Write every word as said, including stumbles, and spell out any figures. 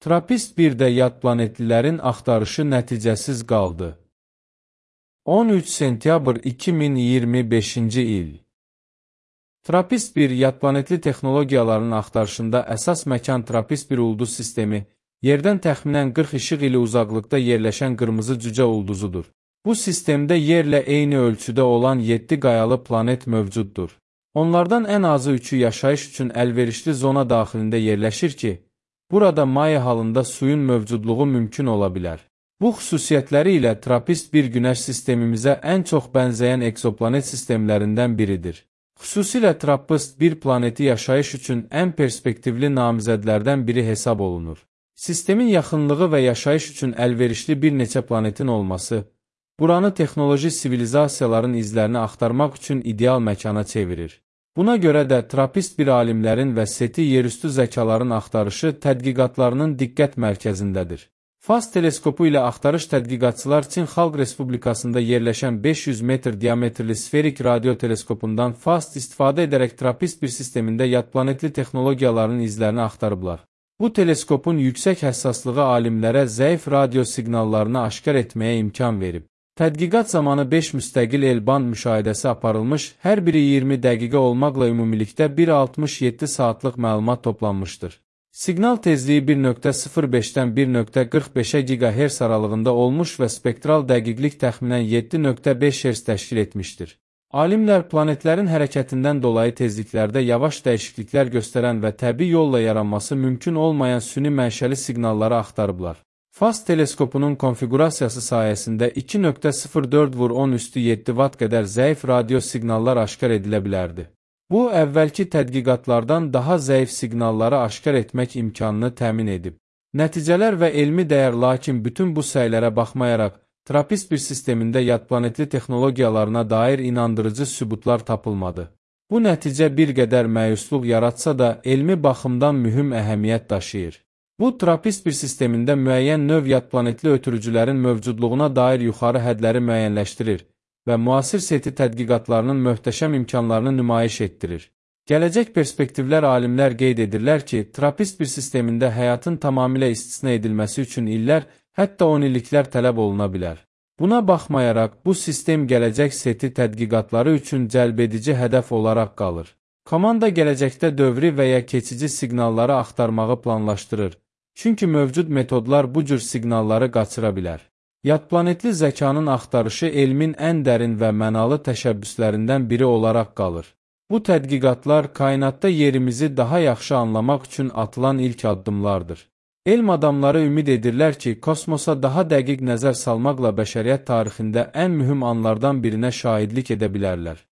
Trappist birdə yad planetlilərin axtarışı nəticəsiz qaldı. on üç sentyabr iki min iyirmi beşinci il. Trappist bir yad planetli texnologiyaların axtarışında əsas məkan Trappist bir ulduz sistemi, yerdən təxminən qırx işıq ili uzaqlıqda yerləşən qırmızı cücə ulduzudur. Bu sistemdə yerlə eyni ölçüdə olan yeddi qayalı planet mövcuddur. Onlardan ən azı üçü yaşayış üçün əlverişli zona daxilində yerləşir ki, burada maya halında suyun mövcudluğu mümkün ola bilər. Bu xüsusiyyətləri ilə Trappist bir günəş sistemimizə ən çox bənzəyən eksoplanet sistemlərindən biridir. Xüsusilə Trappist bir planeti yaşayış üçün ən perspektivli namizədlərdən biri hesab olunur. Sistemin yaxınlığı və yaşayış üçün əlverişli bir neçə planetin olması, buranı texnoloji sivilizasiyaların izlərini axtarmaq üçün ideal məkana çevirir. Buna görə də Trappist bir alimlərin və SETI yerüstü zəkaların axtarışı tədqiqatlarının diqqət mərkəzindədir. FAST teleskopu ilə axtarış tədqiqatçılar Çin Xalq Respublikasında yerləşən beş yüz metr diametrli sferik radio teleskopundan FAST istifadə edərək Trappist bir sistemində yad planetli texnologiyaların izlərini axtarıblar. Bu teleskopun yüksək həssaslığı alimlərə zəif radio siqnallarını aşkar etməyə imkan verib. Tədqiqat zamanı beş müstəqil L-band müşahidəsi aparılmış, hər biri iyirmi dəqiqə olmaqla ümumilikdə bir altmış yeddi saatlıq məlumat toplanmışdır. Siqnal tezliyi bir nöqtə sıfır beşdən bir nöqtə qırx beşə gigahertz aralığında olmuş və spektral dəqiqlik təxminən yeddi nöqtə beş hertz təşkil etmişdir. Alimlər planetlərin hərəkətindən dolayı tezliklərdə yavaş dəyişikliklər göstərən və təbii yolla yaranması mümkün olmayan süni mənşəli siqnalları axtarıblar. FAST teleskopunun konfigurasiyası sayəsində iki nöqtə sıfır dörd vur on üstü yeddi watt qədər zəif radio siqnallar aşkar edilə bilərdi. Bu, əvvəlki tədqiqatlardan daha zəif siqnalları aşkar etmək imkanını təmin edib. Nəticələr və elmi dəyər lakin bütün bu səylərə baxmayaraq, Trappist bir sistemində yad planetli texnologiyalarına dair inandırıcı sübutlar tapılmadı. Bu nəticə bir qədər məyusluq yaratsa da, elmi baxımdan mühüm əhəmiyyət daşıyır. Bu, Trappist bir sistemində müəyyən növ yad planetli ötürücülərin mövcudluğuna dair yuxarı hədləri müəyyənləşdirir və müasir SETI tədqiqatlarının möhtəşəm imkanlarını nümayiş etdirir. Gələcək perspektivlər alimlər qeyd edirlər ki, Trappist bir sistemində həyatın tamamilə istisna edilməsi üçün illər, hətta on illiklər tələb oluna bilər. Buna baxmayaraq, bu sistem gələcək SETI tədqiqatları üçün cəlbedici hədəf olaraq qalır. Komanda gələcəkdə dövri və ya keçici siqnalları axtarmağı planlaşdırır. Çünki mövcud metodlar bu cür siqnalları qaçıra bilər. Yad planetli zəkanın axtarışı elmin ən dərin və mənalı təşəbbüslərindən biri olaraq qalır. Bu tədqiqatlar kainatda yerimizi daha yaxşı anlamaq üçün atılan ilk addımlardır. Elm adamları ümid edirlər ki, kosmosa daha dəqiq nəzər salmaqla bəşəriyyət tarixində ən mühüm anlardan birinə şahidlik edə bilərlər.